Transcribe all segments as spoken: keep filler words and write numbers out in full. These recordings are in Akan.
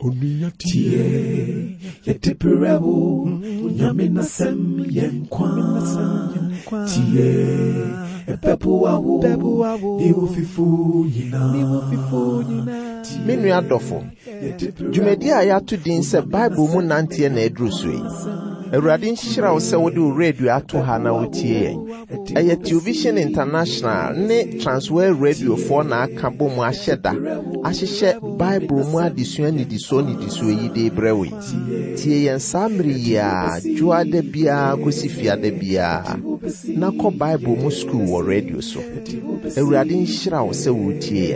Tie yetipirewo nyamina sem yenkwa tie epepu awo iwo fifu yina Menu adofo Jumedi a yatu din se Bible mu nantie na edru so yi Awurade nhyira wo se wode radio ato ha na wotie eye Television International ne Transworld Radio for na aka bom ahyeda ahyehye Bible mu adesua ni diso ni diso yi de brewe tie yen samri ya juade bia kosifia de bia na ko Bible mu school wo radio so Awurade nhyira wo se wotie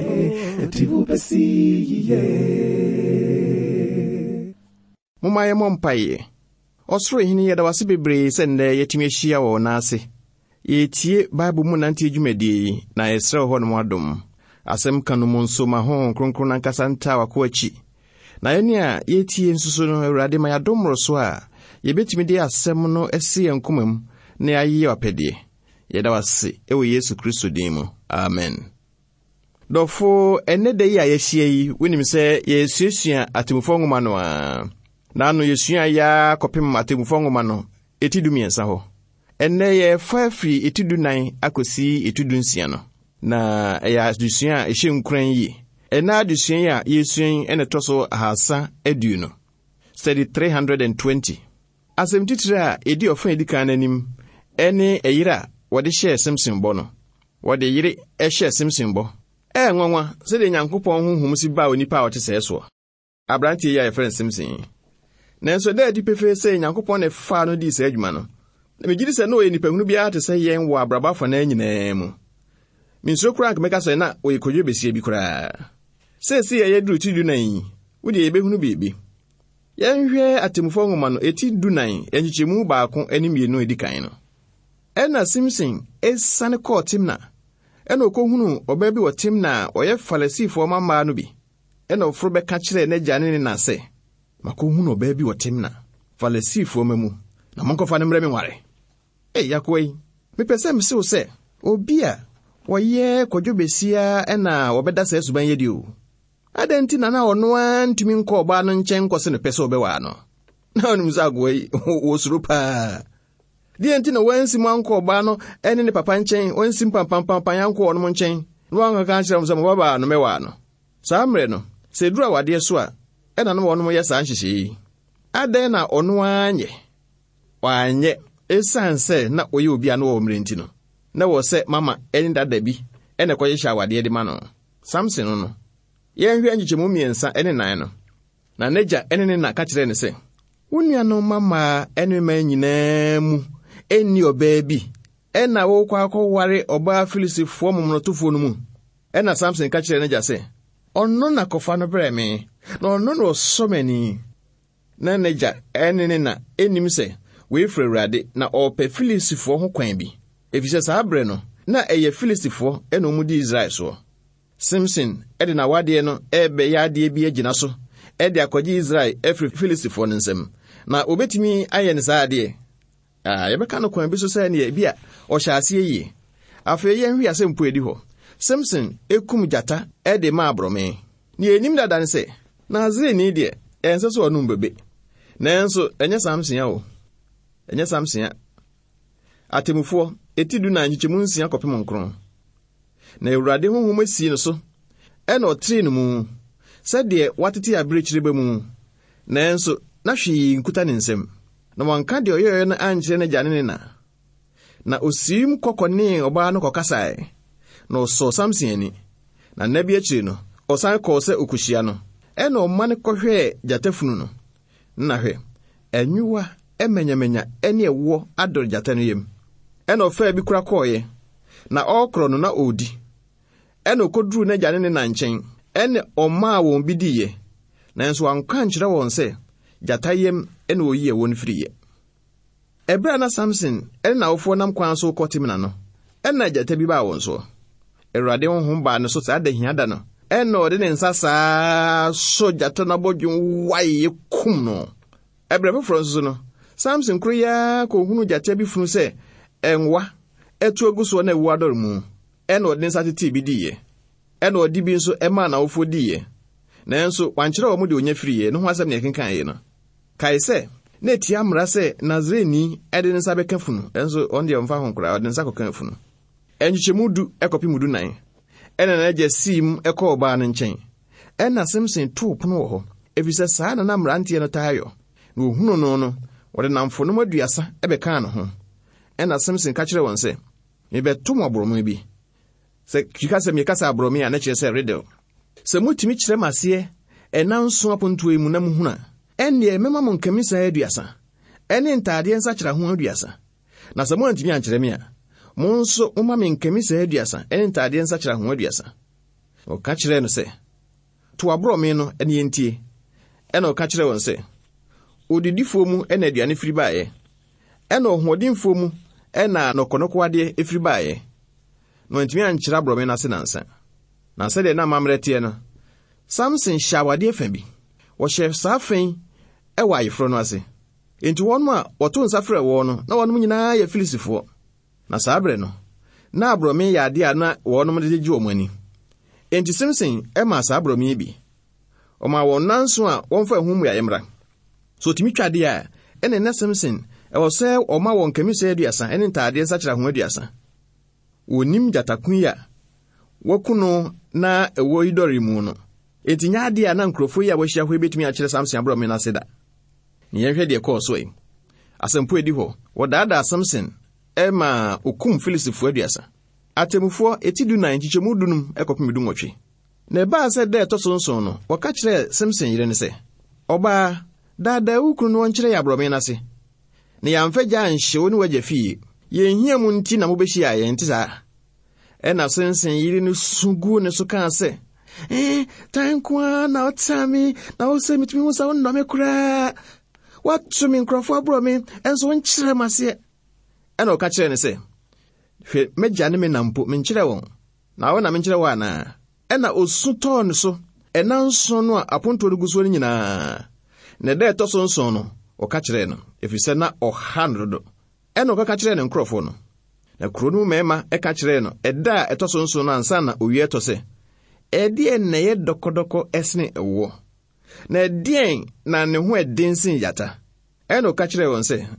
Mumaye mompaye Osro hini yeda wase bebre sende yetimi ahia wo na ase yetie Bible mu nantie dwumadi na esre ho no adom asem kanu mu nso ma ho kronkron ankasa nta wako achi na yene a yetie nsusu no Awurade ma yadomro so a yebetimi de asem no ese yankomam na ayi wapede yeda wase ewo Yesu Kristo din mu amen. Dofo enede ya yehia yi wonim se yesuasua atemufo ngoma no a Nanu yesua ya kopim atemufo ngoma no etidu miensa ho. Enne ye fafri etidu nan akosi etidu nsia no. Na ya adusua ehye nkran yi. Ena adusua ya yesua ene toso ahasa edu no. Steady three hundred twenty. Asem titira edi ofan edikan nanim ene eyira wode hye Simpson bo no. Wode yire ehye Simpson bo. E nwanwa se de Nyankopon honhom si ba onipa wote seso. Abrantie ya efren Simpson. Nenso da di pefe se Nyankopon ne fa no di se adwuma no. Na megiri se no enipa hunu bia te se yen wo abrabafo na nyina mu. Minso kura nka meka se na oyekodwe besie bi kura. Se se ye duru ti du nan. Wo de ebe hunu bibi. Yen hwe atemufo ngoma no eti du nan enchichemu baako ani mienu edikan no. Ena Simpson esane ko timna. Ena okohunu oba bi wo timna oye Farisifo mama no bi. Ena ofro be ka kire na gya ne na se. Makohunu oba bi wo timna. Farisifo mamu. Na monkofa ne mre me nware. Eh yakoi. Me pese me se wo se obi a woye kodwobesia ena wobeda se suban yedi o. Adenti na na ono antimi nko oba no nchen kwose ne pese obewa no. Na onum za agoi wo suru pa. Di enti na wansi mu anko oba no ene ne papa nchen wansi mpampampampan yanko ono mo nchen. No anga ka nchira mzama baba no mewa no. Sa mre no se dura wade so a ena no ono mo yesa nhyehyee. Aden na ono anye. Wanye esanse na oye obi anu wo mre nti no. Na wo se mama eni dada bi ene koyehya wade de ma no. Samson no. Yen hwe anyichemu miensa ene nan no. Na neja ene ne na ka kire ne se. Wonua no mama ene ma nyina mu eni oba bi. Ena wo kwa akoware oba Filistifo momnotofo no mu. Ena Samson ka kire neja se. Onno na kofa no bre me. Na onno no somani. Na neja ene ne na enim se we frewrade na ope Filistifo ho kwan bi. Efise sa abre no na eye Filistifo eno mu di Israel so. Simpson ede na wade no ebe ya de bi agina so. Ede akoji Israel efri Filistifo nsem. Na obetimi aye ne sa ade. Ah yebeka no kwan bi so sa ne bia o hyase yi. Afa ye hwi asem po edi ho. Simpson ekum jata ede ma abrome. Ni enim dada ne se na ni de ense so onu mbebe. Nanso enye Samson ya o. Enye Samson ya. Atemufo etidu na nyichemu nsia kopem nkron. Na Awurade honhom asi no so. Ena otri no mu. Sede watete abrechire ba mu. Nanso na hwi nkuta ne nsem. Na wanka de oyoyo na ankyere na gane ne na. Na osim kokone oba no kokasae. Na oso Samson ani. Na nabi akire no, osan ko se okuhia no. Ena o mane kohwe jatafunu no. Na hwe. Enwuwa emenyamenya ene ewo ador jatanu yem. Ena ofa bi kura koye. Na okro no na odi. Ena okodru na gane ne na nchen. Ene oma won bidiye. Nanso anka nkyere won se jatayem ene oyiye won friye. Ebra na Samson ene na ofo nam kwan so kotimna no. Ena jata bi ba won so. Erade honhom ba no so sa da hia da no. Ena ode ne nsasa so jata na bodwun waye kum no. Ebra be fronso no. Samson kroya ko hunu jata bi funu se enwa etu oguso na ewu ador mu. Ena ode nsatete bi diye. Ena odi bi nso ema na ofo diye. nanso wankyerɛ wɔ mu de onya firiye no ho asɛm ne kenkan ye no kae sɛ na etia mmara sɛ Nazareni ɛde ne nsa bɛka funu nanso on de ɔmfa ho nkora ɔde ne nsa kɔka funu ɛnkyɛmu du ɛkɔpi mu du nan ɛna na agya sim ɛkɔ ɔbaa no nkyɛn ɛna Samson too pono wɔ hɔ efisɛ saa na na mmeranteɛ no taa yɔ na ohunu no no wɔde namfonom aduasa ɛbɛka no ho ɛna Samson ka kyerɛ wɔn sɛ mebɛto mo aborɔmo bi sɛ kika sɛ mekasa aborɔmo a na kyerɛ sɛ riddle sɛ mutumi kyerɛ maseɛ ɛna nso aponto yi mu na muhuna ɛnneɛ mɛma mo nkamisa aduasa ɛne ntaadeɛ nsakyera ho aduasa na sɛ mo antumi ankyerɛ me a mo nso moma me nkamisa aduasa ɛne ntaadeɛ nsakyera ho aduasa ɔka kyerɛ no sɛ to aborɔmo no ɛne yɛntie ɛna ɔka kyerɛ wɔn sɛ odidifoɔ mu ɛna aduane firi baeɛ ɛna ɔhoɔdenfoɔ mu ɛna nɔkɔnɔkɔwadeɛ efiri baeɛ no antumi ankyerɛ aborɔmo no ase nansa na sɛdeɛ na mammerɛ teɛ no Samson hyɛ awadeɛ fa bi wɔhyɛ saa fɛn ɛwɔ ayeforo no ase enti wɔn a wɔto nsa frɛ wɔn no na wɔn nyinaa yɛ Filisifoɔ na saa bere no na aborɔmo yɛ ade a na wɔn de gye wɔn ani enti Samson ɛma saa aborɔmo yi bi ɔma wɔn nanso a wɔmfa ho mu yɛ mmra so timi twade a ɛna na Samson ɛwɔ sɛ ɔma wɔn kamisa aduasa ɛne ntaadeɛ nsakyera ho aduasa wonim gyatakun yi a wakuno na ɛwɔ yi dɔre mu no enti nya ade a na nkrofo yi a wɔahyia hɔ betumi akyerɛ Samson aborɔmo no ase da ne yɛhwɛ deɛ kɔɔ so yi asɛmpo edi hɔ wɔdaadaa Samson ɛma okum Filisifoɔ aduasa atemufoɔ eti du nan kyikyɛmu dunum ɛkɔpem du nwɔtwe na ɛbaa sɛ da ɛtɔ so nson no wɔka kyerɛ Samson yere ne sɛ ɔbaa daadaa wo kunu no wɔnkyerɛ yɛ aborɔmo no ase ne yɛamfa gya anhyɛ wo ne wagya fie yɛnhia mu nti na mobɛhyia yɛn nte saa ɛna Samson yere no sugu ne so kaa sɛ eh tankwa na otami na ose mitumi wo sa wonnɔ me koraa watu me nkrɔfo aborɔmo enso wonkyerɛ maseɛ ɛna ɔka kyerɛ ne sɛ hwɛ megya ne me nampo menkyerɛ wɔn na wo na menkyerɛ wo ana ɛna osu tɔɔ ne so ɛna nso no a aponto no guso no nyinaa na da ɛtɔ so nson no ɔka kyerɛ no efisɛ na ɔha no dodo ɛna ɔka kyerɛ ne nkrɔfo no na kuro no mɛma ɛka kyerɛ no ɛda ɛtɔ so nson no ansa na owie ɛtɔ sɛ ɛdeɛ na yɛ dɔkɔdɔkɔ ɛsene ɛwɔ na ɛdeɛ na ne ho ɛden sen yata ɛna ɔka kyerɛ wɔn sɛ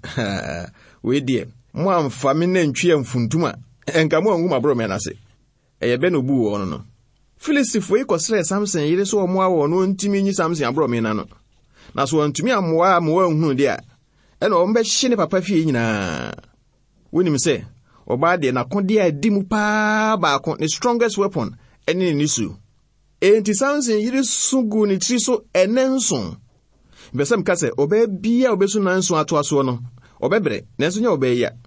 wei deɛ mo amfa me na ntwi amfuntum a ɛnka mo angu maborɔmo n'ase ɛyɛ bɛ na obu wɔn no Filisifoɔ yi kɔsrɛ Samson yere so ɔmo awɔ no ntimi nyi Samson aborɔmo na no na so ntumi amoa mo anhunu de a ɛna ɔmo bɛhye ne papa fie nyinaa wonim sɛ ɔbaa deɛ n'akode a di mu paa baako ne strongest weapon ɛne ne nisu enti Samson yere sugu ne tiri so ɛnɛ nson bɛsɛm ka sɛ ɔbaa bia ɔbɛsu na nson ato aso no ɔbɛbrɛ nanso nyɛ ɔbaa ya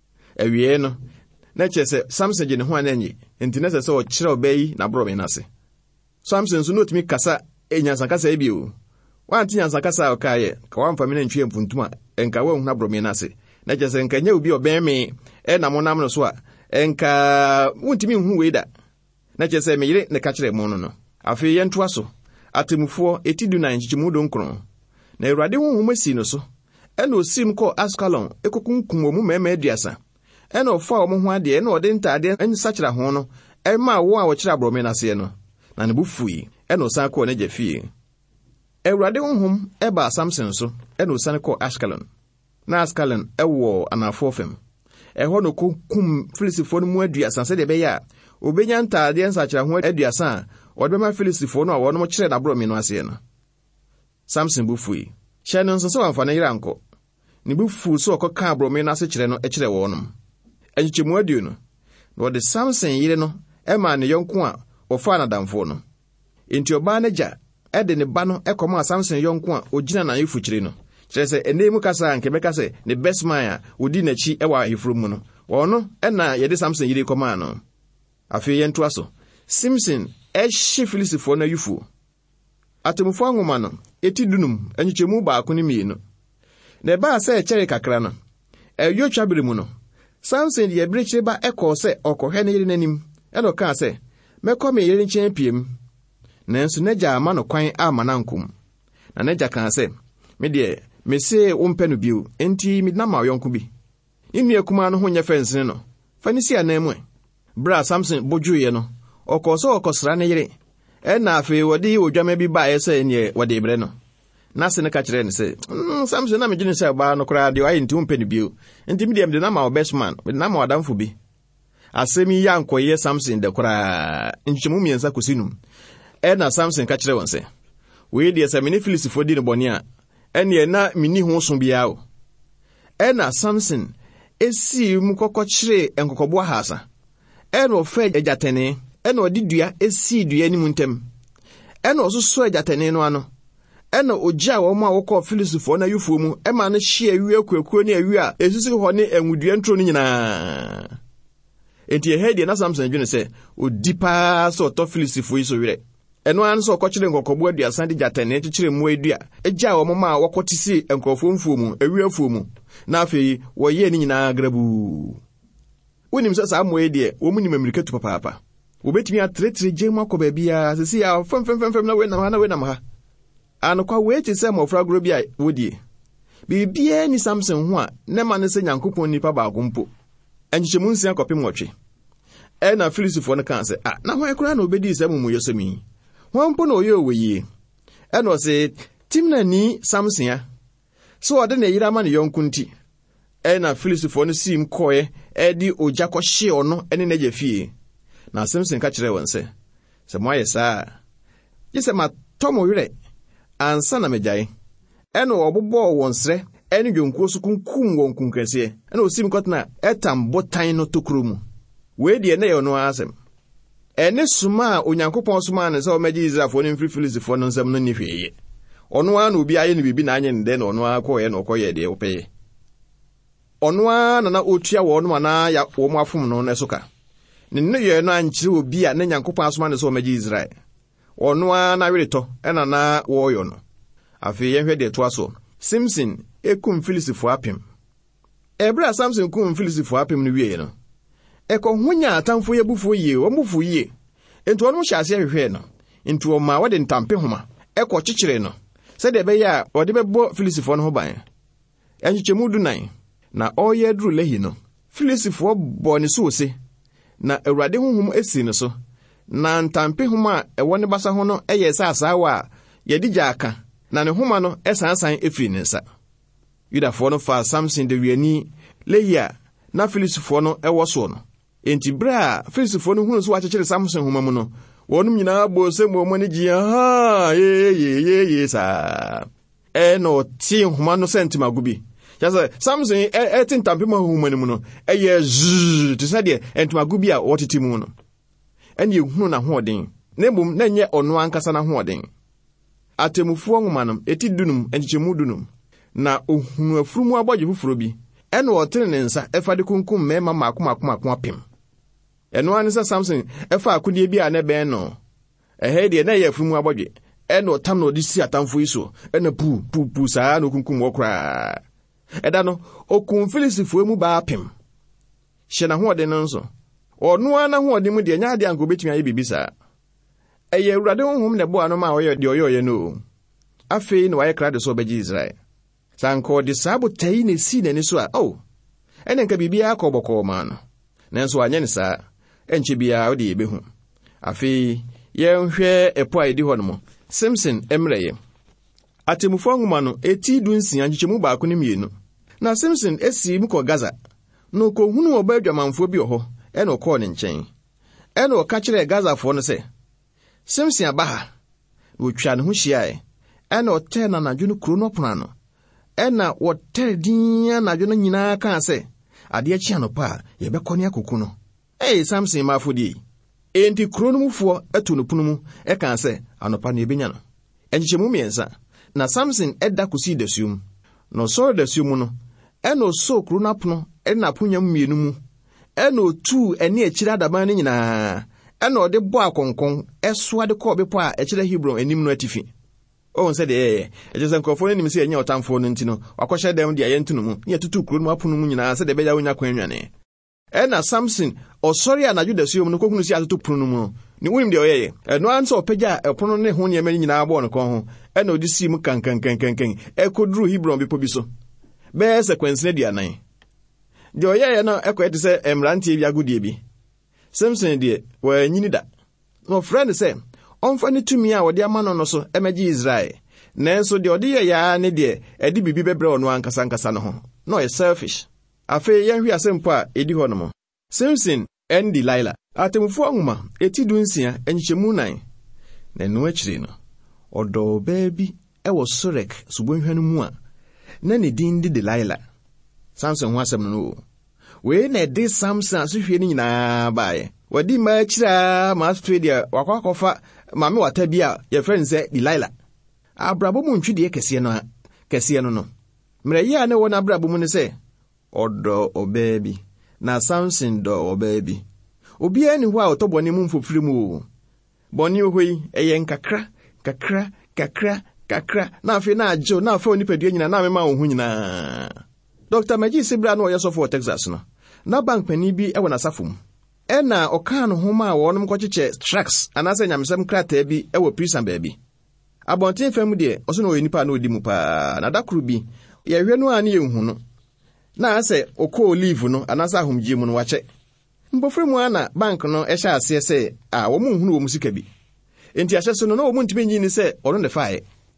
awie no na kyerɛ sɛ Samson gye ne ho ananye enti na sɛ sɛ ɔkyerɛ ɔbaa yi na borɔmo n'ase Samson nso no otumi kasa enyansa kasa ebio wanti nyansa kasa a ɔkaayɛ ka wamfa me na ntwi ampuntum a ɛnka wanhu na borɔmo n'ase na kyerɛ sɛ nka nya obi ɔbɛn ɛna mo nam no so a ɛnka wontimi nhu wei da na kyerɛ sɛ meyere ne ka kyerɛ mo no no afei yɛntoa so atemufoɔ eti du nan kyikyɛmu do nkron na Awurade honhom asi no so ɛna osim kɔ Askalon ekokunkum wɔ mu mɛmɛ aduasa ɛna ɔfa wɔn ho adeɛ ɛna ɔde ntaadeɛ nsakyera ho no ɛma wɔn a wɔkyerɛ aborɔmo n'ase no na ne bu fui ɛna osan kɔ n'agya fie Awurade honhom ɛba Samson so ɛna osan kɔ Askalon na Askalon ɛwɔ anafoɔ fam ɛhɔ no kokum Filisifoɔ no mu aduasa sɛdeɛ ɛbɛyɛ a obenya ntaadeɛ nsakyera ho aduasa a ɔde bɛma Filisifoɔ no a wɔn mo kyerɛ n'aborɔmo no ase no Samson bu fui hyɛ no nso sɛ wɔmfa ne yere ankɔ ne bu fu so ɔkɔka aborɔmo no ase kyerɛ no ɛkyerɛ wɔnom ɛnkyɛmu aduo no na ɔde Samson yere no ɛma ne yɔnko a ɔfaa n'adamfo no enti ɔbaa no gya ɛde ne ba no ɛkɔma Samson yɔnko a ogyina na ayefo kyire no kyerɛ sɛ ɛnɛ mu kasa a nkɛbɛka sɛ ne best man a odi n'akyi ɛwɔ aheforo mu no wɔno ɛna yɛde Samson yere kɔmaa no afei yɛntoa so Samson ɛhye Filisifoɔ no ayufuo atemufoɔ nwoma no eti dunum ɛnkyɛmu baako ne mmienu na ɛbaa sɛ ɛkyɛre kakra no ɛyɛ twabere mu no Samson de yɛbere ba ɛkɔɔ sɛ ɔkɔhwɛ ne yere n'anim ɛna ɔkaa sɛ mɛkɔ me yere nkyɛn piem nanso n'agya ama no kwan ama na nkom na n'agya kaa sɛ me deɛ mese wo mpɛ no bio enti medina ma ɔyɔnko bi ne nua kumaa no ho nyɛ fɛnsene no fa ne si anan mu bra Samson bodwoeɛ no ɔkɔɔ sɛ ɔkɔsra ne yere ɛna afei wɔde odwama bi baa ɛsɛ ne wɔde brɛ no na se ne ka kyerɛ ne sɛ mm, Samson na megye ne sɛ ba no koraa de ayɛ nti umpɛ ne bio nti me de me de na ma best man me na ma wadamfo bi asɛm yi ankɔyɛ Samson de koraa nkyemu miɛnsa kosinum ɛna Samson ka kyerɛ wɔn sɛ wei de sɛ me ne Filistifo di ne bɔne a ɛne na mini ho so bia o ɛna Samson esi mu kɔkɔ kyerɛ nkɔkɔbo ahasa ɛna ɔfɛ agyatene ɛna ɔde dua esi dua ni mu ntɛm ɛna ɔsoso agyatene no ano ɛna ogya wɔn a wɔkɔ Filistifo na yufuo mu ɛma no hye awie akuakuo ne awie a esisi hɔ ne enwudua ntro no nyinaa enti ɛhɛ de na Samson dwene sɛ odi paa sɛ ɔtɔ Filistifo yi so werɛ ɛno an sɛ ɔkɔkyerɛ nkɔkɔbo aduasa de gyatene kyekyere mu adua egya wɔn ma wɔkɔte si nkɔfo mfuo mu awie afuo mu na afei wɔyɛ ne nyinaa grabu wonim sɛ saa mmoa de wɔn nim Amerika tu papaapa wobetumi atretre gyem akɔ baabi a sisi a fam fam fam na we na na we na ha anokwa we te sɛ mɔfra gro bi a wodie bibia ni Samson ho a ne ma ne sɛ Nyankopɔn nipa baako mpo enhyemu nsia kɔpem wɔtwe ɛna Filistifo no kan sɛ ah na hwan kura na obedi sɛ mumu yɛsɛmi hwan mpo na oyɛ oweyi ɛna ɔsɛ Timna ni Samson a so ɔde na yira ma ne yɔnko nti ɛna Filistifo no sim kɔɛ ɛdi ogya kɔhye ɔno ɛne n'agya fie na Samson ka kyerɛ wɔn sɛ sɛ mo ayɛ saa yɛsɛ ma tɔmo werɛ ansa na megyae ɛna ɔbobɔ wɔn srɛ ɛne dwonkuo so kunkum wɔn kunkɛseɛ ɛna osim kɔtena ɛtam botan no tokuro mu wei deɛ na yɛ ɔno asɛm ɛne soma a Onyankopɔn soma ne sɛ ɔmɛgye Israelfo no mfiri Filistifo no nsɛm no ni hwee ɔno a na obi ayɛ ne bibi na anyɛ ne dɛ na ɔno a kɔyɛ na ɔkɔyɛ deɛ wopɛyɛ ɔno a na na otua wɔn ma na ya wɔn afom no ne so ka ne ne yɛ no ankyere obi a ne Nyankopɔn asoma ne sɛ ɔmɛgye Israel ɔno a na weretɔ ɛna na wɔyɔ no afei yɛhwɛ deɛ to aso Samson ekum Filistifo apem ɛbra Samson kum Filistifo apem no wie no ɛkɔhonya atamfo yɛbufo yie wɔn bufo yie enti wɔn hyɛ ase hwehwɛ no enti wɔn ma wɔde ntampe homa ɛkɔ kyekyere no sɛdeɛ ɛbɛyɛ a wɔde bɛbɔ Filistifo no ho ban ɛnkyɛmu dunan na ɔyɛ duru Lehi no Filistifo bɔ ne so ose na Awurade honhom esi ne so na ntampe homa a ɛwɔ ne basa ho no ɛyɛ sɛ asaawa a yɛde gya aka na ne homa no ɛsansan efiri ne nsa Yudafo no fa Samson de wiani Lehi a na Filistifo no ɛwɔ so no enti bra Filistifo no hunu so wakyekyere Samson homa mu no wɔnom nyinaa bɔ sɛ mmɔmɔ ne gye ha ye ye ye ye sa ɛ no tie homa no sentimago bi kyase Samson ɛte ntampe ma homa ne mu no ɛyɛ zzz te sɛ deɛ entimago bi a wɔtete mu no ɛne ehunu na hoɔden na mbom na nyɛ ɔno ankasa na hoɔden atemufuo nwoma no eti dunum enkyemu dunum na ohunu afurumu abɔgye foforo bi ɛna ɔtene ne nsa ɛfa de kunkum mɛma maako maako maako apem ɛno ane sɛ Samson ɛfa akodie bi a ne bɛn no ɛhɛ deɛ na yɛ afurumu abɔgye ɛna ɔtam na ɔde si atamfo yi so ɛna pu pu pu saa na kunkum wɔ koraa ɛda no okum Filistifo mu ba apem hyɛ na hoɔden no nso ɔno ana hoɔden mu deɛ nya de anko betumi ayɛ bibisa ɛyɛ Awurade honhom ne bo ano ma ɔyɛ deɛ ɔyɛ ɔyɛ no afei na wayɛ krade so ɔbɛgye Israel sanko de sabo tai ne si n'ani so a oh ɛne nka bibia akɔbɔkɔ ma no nanso anyɛ ne saa ɛnkyɛ bia ɔde yebehu afei yɛnhwɛ ɛpo a ɛdi hɔ no mo Samson emrɛyɛ atemufo nwoma no eti du nsia nkyɛmu baako ne mienu na Samson esi mu kɔ Gaza no kohunu ɔba adwamanfo bi wɔ hɔ ɛna ɔkɔɔ ne nkyɛn ɛna ɔka kyerɛ Gazafoɔ no sɛ Samson aba ha wotwa ne ho hyiae ɛna ɔtɛ na nadwo no kuro no pona no ɛna wɔtɛ din anadwo no nyinaa kaa sɛ adeɛ kyi anopa a yɛbɛkɔ ne akoko no ɛyɛ Samson ma afɔdie enti kuro no mufoɔ ɛto no pono mu ɛkaa sɛ anopa no yɛbɛnya no ɛnkyɛmu mmiɛnsa na Samson ɛda kosii dasuom na ɔsɔre dasuom mu no ɛna ɔsɔ kuro no apono ɛna aponya mmienu mu ɛna otu ɛne akyiri adaban no nyinaa ɛna ɔde bɔ akɔnkɔn ɛsoa de kɔɔ bepɔ a ɛkyerɛ Hebron anim no atifi ɔwɔn sɛ deɛ ɛkyɛ sɛ nkɔfoɔ no nim sɛ ɛnyɛ ɔtamfoɔ no nti no wakɔhyɛ dɛm de ayɛ nto no mu ne yɛtutu kuro no apono mu nyinaa sɛ deɛ ɛbɛyɛ wonya kwan nwane ɛna Samson ɔsɔre a n'adwo dasuom no kɔhunu si atoto pono no mu no ne wonim deɛ ɔyɛyɛ ɛno ara nso ɔpagya ɛpono ne ho nneɛma nyinaa bɔɔ no kɔn ho ɛna ɔde sii mu kankankankankan ɛkɔduru Hebron bepɔ bi so bɛyɛ sɛ kwansina aduanan deɛ ɔyɛyɛ no ɛkɔyɛ te sɛ mmeranteɛ bi agodie bi Samson deɛ wɔanyini da na ɔfrɛ ne sɛ ɔmfa ne tumi a wɔde ama no no so emegye Israel. Nanso de ɔde yɛ ya ne de edi bibi bebre ɔno ankasa ankasa no ho. No yɛ selfish. Afei yɛn hwi asempo a edi hɔ no mo. Samson and Delilah. Atemufo ahoma eti dunsia enhyemu nan. Na no akyiri no. Ɔdɔ baabi ɛwɔ Sorek subonhwa no mu a na ne din de Delilah. Samson ho asɛm no. We na de Samson asohwe ni nyinaa baaye. Wadi ma akyira ma Australia wakwakofa maame wata bi a ye friend sɛ Delilah. Abrabo mu ntwide kɛse no kɛse no no. Mmerɛ a ne wɔ na abrabo mu ne sɛ ɔdɔ ɔbaabi na Samson dɔ ɔbaabi. Obi ani hɔ a ɔtɔbɔ ne mu mfofiri mu. Bɔne ho yi ɛyɛ nkakra kakra kakra kakra na afi na agyo na afa onipadua nyina na mema wo hu nyina. Doctor Maggie Sibra no yɛsɔ for Texas no. Na bank pani bi ɛwɔ na safum. Ɛna ɔka no homa a wɔnom kɔkyekyɛ tracks anase nyamsɛm krata bi ɛwɔ prison baabi. Abɔnten fam de ɔso no oyɛ nipa na odi mu pa na dakuru bi yɛhwɛ no a ne yɛhu no. Na asɛ okɔ leave no anase ahomgye mu no wakyɛ. Mbofre mu ana bank no ɛhyɛ ase sɛ a wɔn mu hunu wɔn sika bi. Enti ahyɛ so no na wɔn ntumi nyi ni sɛ ɔno ne fae.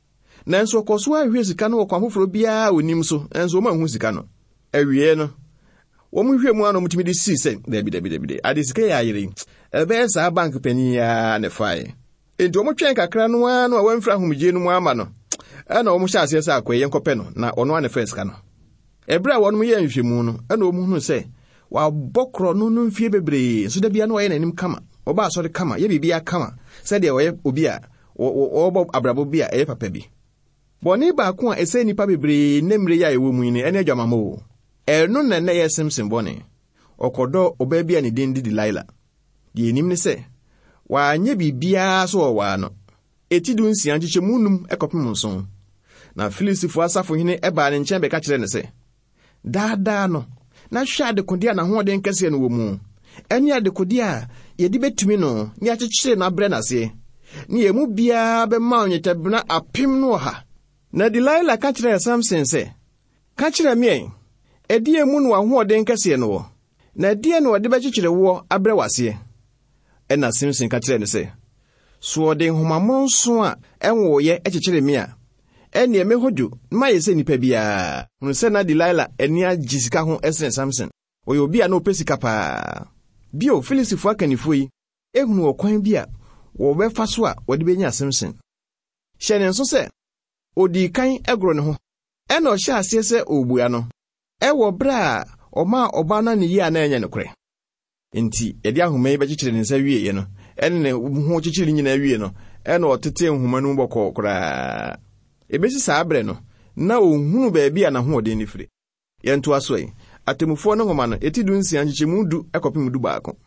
Nanso ɔkɔso ahwɛ sika no wɔ kwan foforo biara onim so nanso wɔn ahu sika no. Awie no wɔn hwɛ mu ano mutumi de si sɛ dabi dabi dabi ade sika yɛ ayere. Ɛbɛyɛ saa bank panyin ya ne fae. Enti wɔn twɛn kakra no a no a wɔmfra ahomgye no mu ama no. Ɛna wɔn hyɛ ase sɛ akɔyɛ nkɔpɛ no na ɔno ane fa sika no. Ɛbra wɔn yɛ nhwɛmu no ɛna wɔn hunu sɛ wabɔkrɔ no no mfie bebree so da bia no wɔyɛ nanim kama ɔba asɔre kama yɛ bibia kama sɛ deɛ wɔyɛ obi a wɔbɔ abrabo bi a ɛyɛ papa bi bɔne baako a ɛsɛ nipa bebree nemre yɛ ɛwɔ mu ni ɛne adwamamo ɛno na na yɛ Samson bɔne ɔkɔdɔ ɔbaa bi a ne din de Delilah deɛ nim ne sɛ wanyɛ bibia so wɔ no eti du nsia nkyekyɛ mu num ɛkɔpem nson na Filistifo asafo hene ɛbaa ne nkyɛn bɛka kyerɛ ne sɛ daadaa no na hwɛ adekode a na hoɔden kɛseɛ no wɔ mu ɛne adekode a yɛde betumi no ne akyekyere na brɛ nase ne yɛmu biara bɛma onyetabena apem no ɔha na Delilah ka kyerɛ Samson sɛ ka kyerɛ me ɛdeɛ mu no ahoɔden kɛseɛ no wɔ na ɛdeɛ no wɔde bɛkyekyere wo abrɛ wase ɛna Samson ka kyerɛ ne sɛ so ɔde nhomamoro nso a ɛnwoyɛ ɛkyekyere me a ɛne ɛmɛ hodwo ma yɛ sɛ nipa biara hunu sɛ na Delilah ɛni agye sika ho ɛsene Samson ɔyɛ obi a na ɔpɛ sika paa bio Filistifo akanifo yi ehunu ɔkwan bi a wɔbɛfa so a wɔde benya Samson hyɛ ne nso sɛ odi kan ɛgoro ne ho ɛna ɔhyɛ aseɛ sɛ ɔbua no ɛwɔ bra a ɔma ɔba na ne yi a na ɛnyɛ no korɛ enti ɛde ahoma yi bɛkyekyere ne nsa wie no ɛne ne ho kyekyere nyina wie no ɛna ɔtete nhoma no bɔkɔ koraa ebesi saa abrɛ no na ohunu baabi a na hoɔden ne firi yɛnto aso yi atemufo no homa no eti du nsia nkyekyɛmu du ɛkɔpem du baako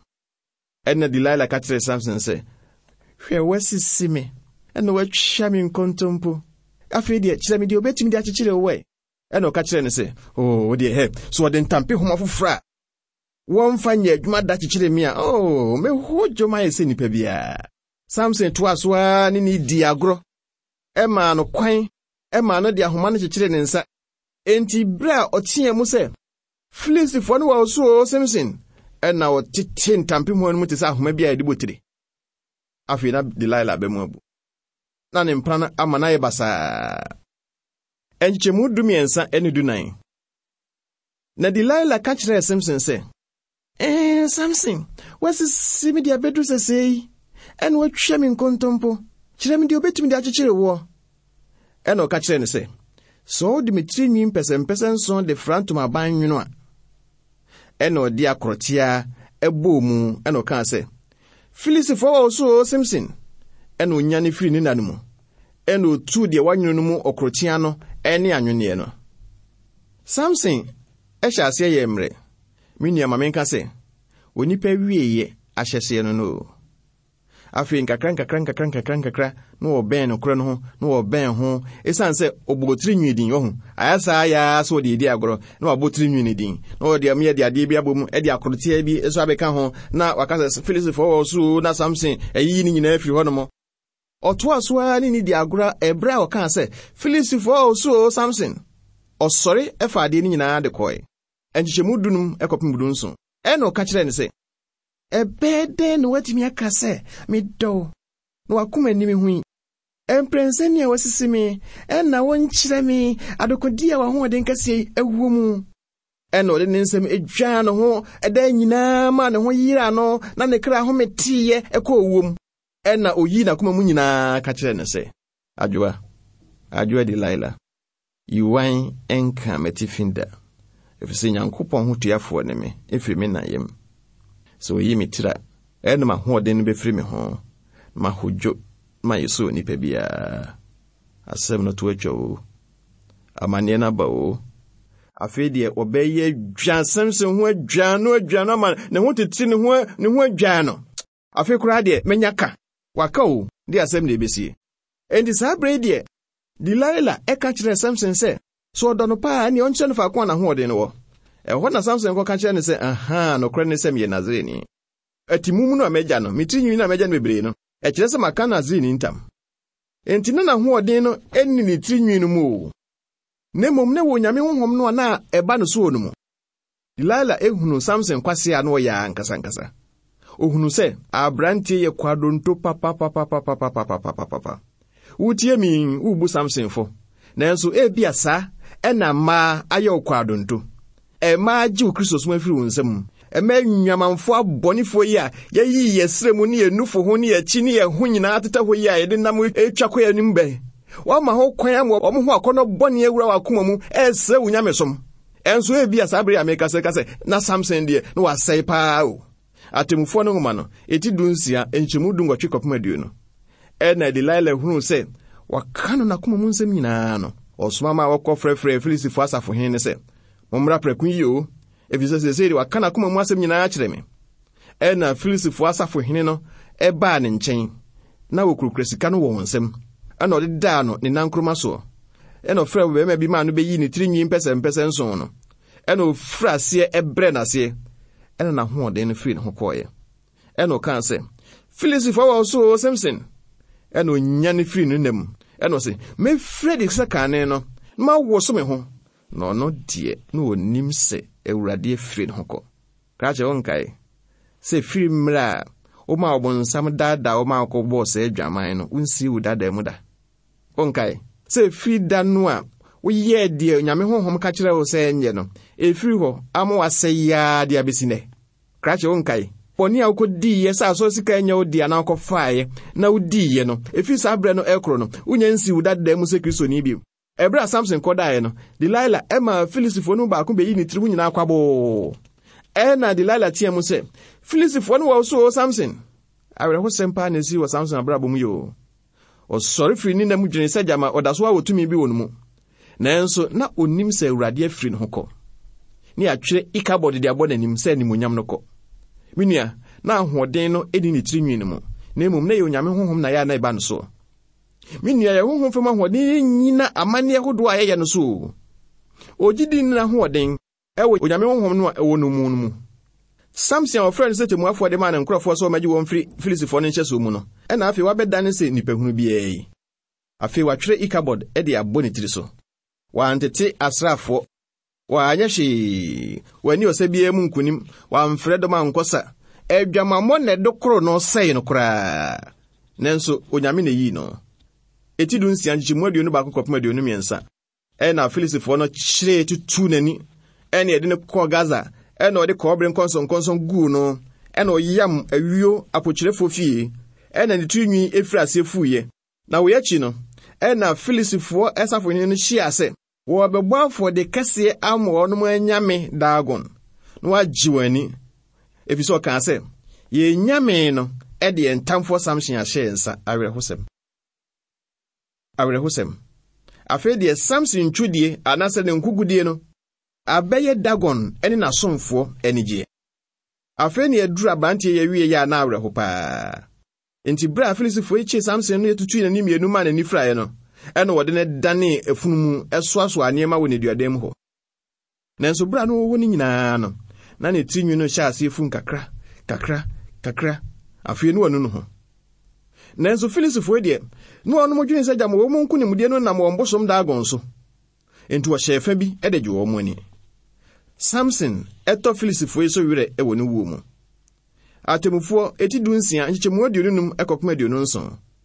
ɛna Delilah ka kyerɛ Samson sɛ hwɛ wasisi me ɛna watwa me nkontompo afei deɛ kyerɛ me deɛ obetumi de akyekyere wo ɛ ɛna ɔka kyerɛ ne sɛ oh deɛ he so ɔde ntampe homa foforo a wɔmfa nyɛ adwuma da kyekyere me a oh me ho dwoma yɛ sɛ nipa bia Samson to asoa ne ne di agorɔ ɛma no kwan ɛma no de ahoma no kyekyere ne nsa enti bra ɔteɛ mu sɛ Filistifo no wɔ so Samson ɛna ɔtete ntampe ho no mu te sɛ ahoma bi a yɛde botire afei na Delilah bɛmu abu na ne mpra no ama na yɛ basaa ɛnkyɛmu du miɛnsa ɛne du nan na Delilah ka kyerɛ Samson sɛ eh Samson wasisi me de abedu sɛsɛi ɛna watwa me nkontompo kyerɛ me de obetumi de akyekyere wo ɛna ɔka kyerɛ ne sɛ so de me tiri nwi mpɛsɛmpɛsɛ nson de frantoma ban nwono a ɛna ɔde akorotia ɛbɔ mu ɛna ɔka sɛ Filistifo wɔ so Samson ɛna onya ne firi ne nanu mu ɛna otu de wanwono no mu okorotia no ɛne anwonneɛ no Samson ɛhyɛ ase yɛ mmerɛ me nua ma menka sɛ onipa wieyɛ ahyɛseɛ no no afei nkakra nkakra nkakra nkakra nkakra na wɔbɛn no korɔ no ho na wɔbɛn ho esan sɛ obotiri nwidin wɔ ho ayasa ya so de di agorɔ na wabotiri nwidin na wɔde am yɛ de ade bi abom e de akorotia bi eso abɛka ho na wakasa Filistifo wɔ so na Samson ayi ni nyina afiri hɔ no mo ɔto asoa ni ni di agorɔ ebra wɔka sɛ Filistifo wɔ so Samson ɔsɔre ɛfa ade ni nyina de kɔe ɛnkyɛmu dunum ɛkɔpem du nso ɛna ɔka kyerɛ ne sɛ ɛbɛde no watimi aka sɛ medɔ na wakoma anim hui emprenseni a wasisi me enna wonkyere me adokodi a wahoden kase awuo mu enna ode ne nsem edwan no ho eda nyina ma ne ho yira no na ne kra ho metiye ekọ owom enna oyi na koma mu nyina ka kyerɛ ne sɛ adwoa adwoa Delilah yiwan enka metifinda efise Nyankopɔn ho tuafo ne me efiri me na yem so oyi mitira enna ma hoden no befiri me ho ma hodjo ma yeso ni pebia asem no to atwa o amane na ba o afedie obeye dwan Samson ho adwan no adwan no ma ne ho titi ne ho ne ho adwan no afe kura de menyaka waka o de asem na ebesie endi sabre de Delilah e ka kire Samson se so odo no pa ni onche no fa kwa na ho ode no wo e ho na Samson ko ka kire ne se aha no kure ne se me Nazarene atimumu no amegya no mitinyi na amegya no bebre no e kire se maka Nazarene ntam enti na ho ode no eni ni tirinwi no mu ne mom ne wo nyame honhom no na eba no so no mu Delilah ehunu Samson kwase a no ya nkasa nkasa ohunu se abrantie ye kwadonto papa papa papa papa papa papa utie mi ubu Samson fo nanso e bia sa ena ma aye kwadonto e ma ji Kristo so afiri wonsam e ma nwamanfo abonifo yi a ye yi yesremu ne enufo ho ne yachi ne ye ho nyina ateta ho yi a ye de nam etwako ya nimbe wa ma ho kwan am omo ho akono bone awura wa koma mu esre wunyamesom enso e bia sa bre America se kase na Samson de no wa sei pa o atemufo no ngoma no eti dunsia enchemu du ngotwe kopamadu no e na Delilah hunu se wakano na koma mu nsem nyina no osoma ma wakọ frefre Filistifo asafo hen ne se momra prekun yi o efise se se wakana koma mu asem nyina akire me e na Filistifo asafo hen no e ba ne nchen na wokurukura sika no wo wonsem ana ode da no ne nankroma so e na ofra be ma bi ma no be yi ne tirinwi mpese mpese nson no e na ofra se e bre na se e na ho ode no firi ho koye e na kan se Filistifo wa so Samson e na onya ne firi no nem e na se me Freddy sakane no ma wo so me ho no no die no onim se ewurade firi ho ko krache wonkai se firi mra o ma obonsam dada o ma ko bo se adwaman no unsi wu dada mu da onkai se firi da no a wo ye de nyame honhom ka kire wo se enye no e firi ho amo ase ya de abesine krache onkai poni a ko di ye sa so sika enya odi ana ko faaye na odi ye no e firi sa bre no ekro no unya nsi wu dada mu se Kristo ni bi ebra Samson kodae no Delilah ema Filistifo no ba ko be yi ni tribu nyina kwabo e na Delilah tie mu se Filistifo no wa so Samson awre ho sempa na si wa Samson abrabo mu yo o sorry firi ni na mu dwene se jama odaso wa wotumi bi wonu mu nanso na onim se awurade afiri no hokọ ni atwere ikabod de abọ nanim se nimonyam no kọ minia na ahoden no edi ni tirinwi no mu na emom na ye onyame honhom na ya na iba no so minia ye honhom fema ahoden nyina amane ahodo aye no so ogidi na ahoden ewo onyame honhom no ewo no mu no mu Samson of friends set mu afọ de man nkrofo so magi won firi Filistifo no nche so mu no e na afi wabeda ne se nipahunu bia yi afi watwere ikabod e de abọ ne tiri so wa antete asrafo wa anyahwe wani osebia mu nkunim wa mfredo ma nkosa edwamamo ne dokoro no sei no kura nenso onyame ne yi no etidu nsia nchi muaduo no ba kokopamaduo no miensa e na Filistifo no kyire tutu nani e na ede ne ko Gaza e na ode ko obre nkonso nkonso gu no e na oyam awio apokyerefo fie e na ne tunwi efira sefuye na wo yachi no e na Filistifo esafo ni no hia ase wo bebwafo de kase amo no anyame Dagon no ajiwani efiso kan se ye nyame no e de entamfo Samson ahye nsa awerehosem awerehosem afi de Samson twudie anase ne nkugudie no abeye Dagon eni na somfo enije afi ne edura bantie ye wie ya na awereho pa enti bra Filistifo eche Samson no yetutu na nimienu ma na nifrae no eno wode ne dane efunumu esoaso anema wo ne duadem ho nanso bra no wo ni nyina no na ne tinwi no hya ase efu kakra kakra kakra afie no wonu no ho nanso Filistifo de no ono modwene sa jamo wo monku ne mudie no na mo mbosom Dagon so enti wo hyefa bi edeje wo mo ni Samson eto Filistifo so wire e wonu wo mu atemufo eti dunsia nchechemu aduonum ekokoma aduonu nso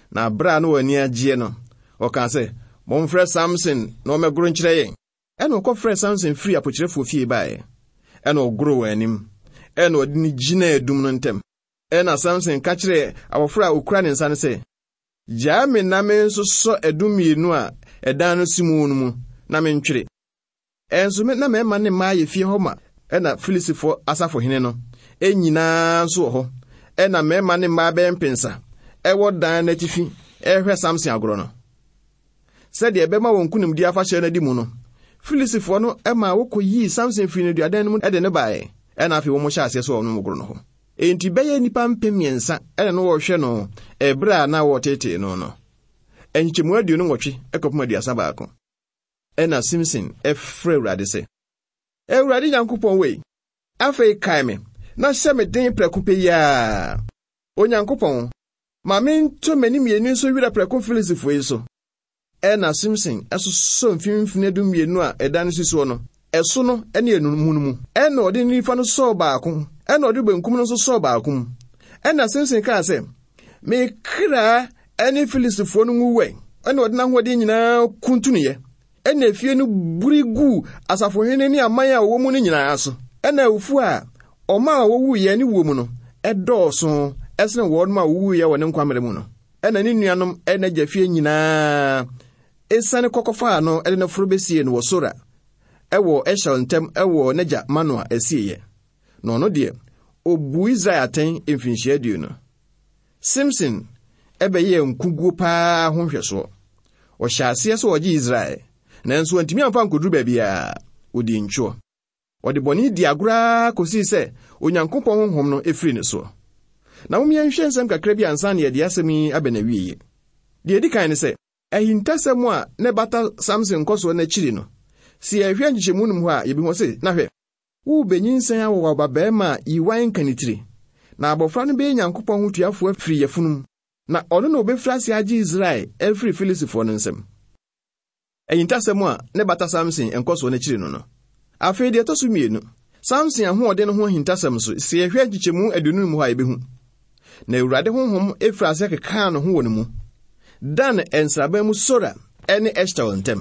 na bra no wani agye no oka se momfrɛ Samson na omegoro nkyerɛ yɛn ɛna okɔfrɛ Samson firi apokyerefo fie bae ɛna ogoro w'anim ɛna ɔde ne gyina adum no ntɛm ɛna Samson ka kyerɛ abɔfra a okura ne nsa ne sɛ gyaa me na me nso sɔ adum mienu a ɛdan no simu no mu na me ntwere ɛnso me na mɛma ne maa yɛ fie hɔ ma ɛna Filistifo asafo hene no enyinaa nso wɔ hɔ ɛna mɛma ne maa bɛn pensa ɛwɔ dan n'atifi ɛhwɛ Samson agoro no sɛdeɛ ɛbɛma wɔn kunimdi afahyɛ no di mu no Filistifo no ɛma wɔkɔyii Samson firi ne duadan no mu ɛde ne bae ɛna afei wɔn hyɛ aseɛ so wɔ no agoro no hɔ enti bɛyɛ nipa mpem mmiɛnsa ɛna no wɔhwɛ no ɛbrɛ a na wɔtete no no ɛnkyɛmu aduonu nwɔtwe ɛkɔpem aduasa baako ɛna Samson ɛfrɛ Awurade sɛ Awurade Nyankopɔn wei afei kae me na hyɛ me den prɛko pɛ yaa Onyankopɔn ma me nto m'anim mmienu nso wira prɛko Filistifo yi so ɛna Samson ɛsosɔ mfimfini du mmienu a ɛda no sisi no ɛso no ɛne enum no mu ɛna ɔde nifa no sɔɔ baako ɛna ɔde benkum no nso sɔɔ baako mu ɛna Samson kaa sɛ me kra ɛne Filistifo no nwuwɛ ɛna ɔde n'ahoɔde nyinaa kuntunuyɛ ɛna efie no buri gu asafohene ne aman a wɔwɔ mu no nyinaa so ɛna awufu a ɔma a wɔwu yɛ ne wɔ mu no ɛdɔɔso ɛsene wɔn ma wɔwu yɛ wɔ ne nkwamere mu no ɛna ne nuanom ɛna gyafie nyinaa esane kɔkɔfa no ɛde ne foro besie no wɔ Sora ɛwɔ Eshal ntem ɛwɔ n'agya Manoa asieyɛ na ɔno deɛ obu Israel atɛn mfinhyia aduonu no Samson ɛbɛyɛ nkuguo paa ho hwɛso ɔhyɛ aseɛ so ɔgye Israel nanso antimi amfa nkoduru baabi a odi ntwo ɔde bɔne di agora kosi sɛ Onyankopɔn honhom no efiri ne so na mumia nhwɛ nsɛm kakra bi ansa na yɛde asɛm yi abɛnawiye deɛ di kan ne sɛ ahintasɛm a ne bata Samson kɔso na kyiri no si yɛhwɛ nkyɛmu num hɔ a yɛbi ho se na hwɛ wo benyinsan awɔ babaama yiwan kanitire na abɔfra no bɛyɛ Nyankopɔn ho tuafo afiri yɛfunum na ɔno na obɛfira ase agye Israel afiri Filistifo no nsɛm ahintasɛm a ne bata Samson nkɔso na kyiri no no afei deɛ tɔso mienu Samson ahoɔden no ho ahintasɛm so si yɛhwɛ nkyɛmu aduonu num hɔ a yɛbi ho na Awurade honhom efira ase keka no ho wɔ ne mu dan ensraban mu Sora ɛne Eshtal ntem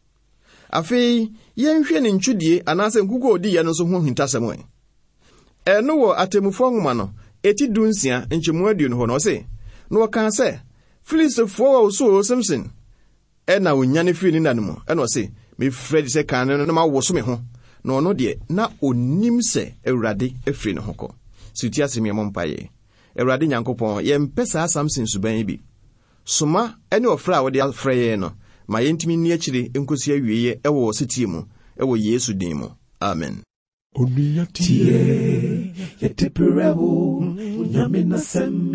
afei yɛnhwɛ ne ntwudie anaasɛ nkugo odi yɛ no so ho hintasɛm ɛ ɛno wɔ Atemmufo nwoma no eti dunsia nkyɛmu aduonu hɔ no ɔse na wɔka sɛ Filistifo wɔ so Samson ɛna onyane firi ne nanu mu ɛna ɔse me frɛ de sɛ kan no na ma woso me ho na ɔno deɛ na onim sɛ Awurade afiri ne ho kɔ suti asɛm yɛ mompaye Awurade Nyankopɔn yɛmpɛ saa Samson suban bi soma ɛne ɔfrɛ a wɔde afrɛ yɛn no ma yɛntimi nni akyire nkosi awieyɛ ɛwɔ ɔsetie mu ɛwɔ Yesu din mu amen Onia tie yete perebo nyame nasem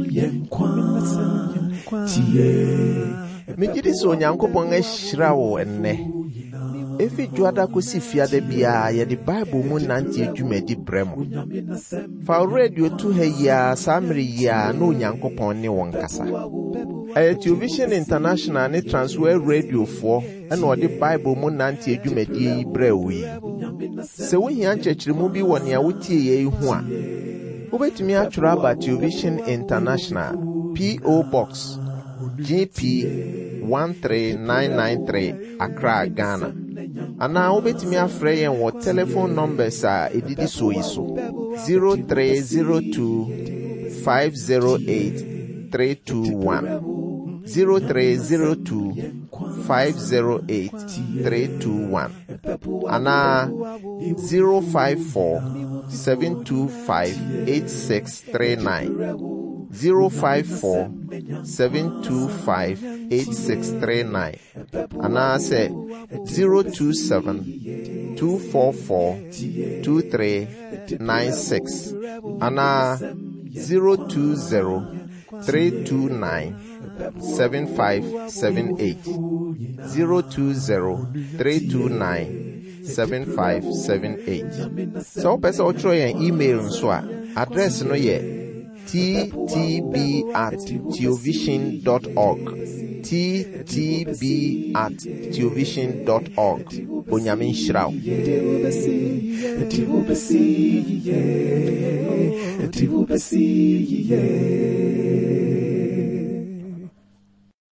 yenkwa tie megidi sɛ Onyankopɔn ahyira wo ennɛ efi juada kosi fiada bia yɛde Bible mu nante adwumadi brɛ mu fa radio tu ha yia samre yia na Onyankopɔn ne wɔn kasa ɛyɛ Television International ne Transworld Radio fo ɛna ɔde Bible mu nante adwumadi yi brɛ wo yi sɛ wohia nkyerɛkyerɛmu bi wɔ nea wotie yɛ ho a wobɛtumi atwerɛ aba Television International P O Box G P one three nine nine three Accra, Ghana. Ana wobɛtumi afrɛ yɛn wɔ telephone numbers a edidi so yi so zero three zero two five zero eight three two one zero three zero two five zero eight three two one ana zero five four seven two five eight six three nine zero five four seven two five eight six three nine ana say zero two seven two four four two three nine six ana zero two zero three two nine seven five seven eight zero two zero three two nine seven five seven eight. So pesa otro yen email nso a address no ye t t b at theovision dot org t t b at theovision dot org. Onyame nhyira wo.